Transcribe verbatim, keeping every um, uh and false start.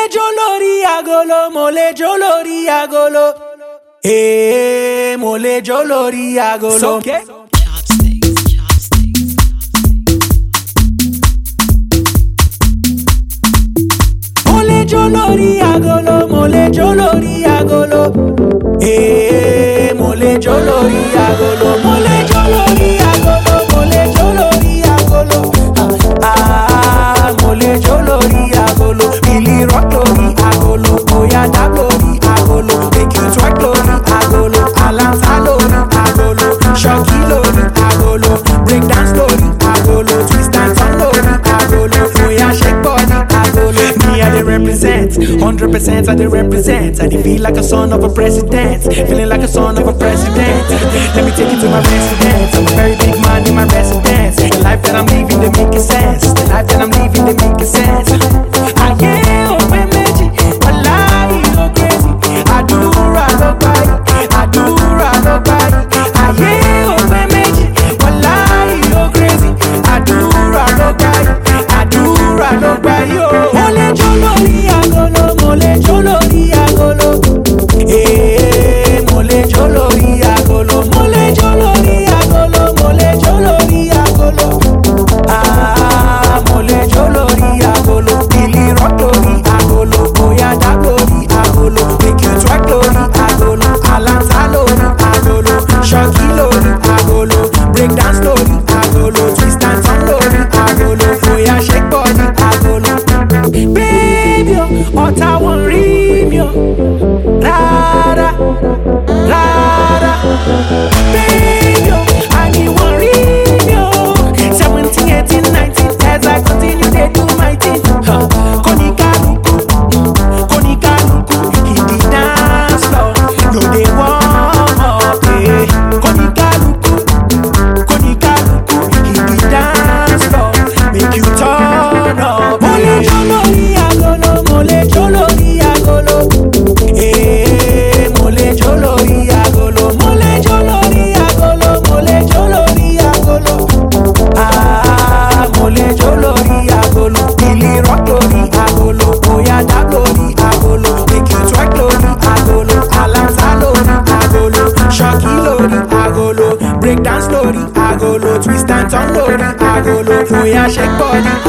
jó lórí agolo, mo lè jó lórí agolo. Eh, mo lè jó lórí agolo. Sókè. Mo lè jó lórí agolo, mo lè jó lórí agolo. Eh, mo lè jó lórí agolo, mo lè jó lórí agolo, mo lè jó lórí agolo. Ah, mo lè jó lórí agolo, Billy rock lórí agolo, Oya dab lórí agolo, make you twerk lórí agolo, Alanta lórí agolo, Shocky lórí agolo, break dance lórí agolo, twist and turn lórí agolo, Oya shake body agolo. Me I dey represent, one hundred percent I dey represent. I dey feel like a son of a president, feeling like a son of a president. Let me take you to my residence. I'm a very big man in my residence. The life that I'm living, they making sense. The life that I'm living, they making sense. I yeah, oh meji, wallahi go crazy. I do right up by, I do right up by. I yeah, oh meji, wallahi go crazy. I do right up by, I do right up by yo. Mole jolo ri agolo, mole jolo ri agolo. Eh, mole jolo ri agolo, mole jolo ri agolo, mole jolo ri agolo. Ah, mole jolo ri agolo, Billy rock lórí agolo, Oya dab lórí agolo, make you twerk lórí agolo, Alanta lórí agolo, Shocky lórí agolo, break dance lórí agolo, twist and turn lórí agolo, Oya shake body agolo. Baby, ọ̀tá wọn rí mi o, rárá, rárá. Baby, àní wọn rí mi o, seventeen, eighteen, nineteen, as I continue to do my thing. Huh. Kóníkálukú, kóníkálukú, ìdí dance floor, no dey warm up. Eh. Kóníkálukú, kóníkálukú, ìdí dance floor, make you turn up. Mo lè jó lórí agolo, mo lè jó lórí agolo. Eh, mo lè jó lórí agolo, mo lè jó lórí agolo, mo lè jó lórí agolo. Ah, mo lè jó lórí agolo, Billy rock lórí agolo, Oya dab lórí agolo, make you twerk lórí agolo, Alanta lórí agolo, Shocky lórí agolo, break dance lórí agolo, twist and turn lórí agolo, Oya shake body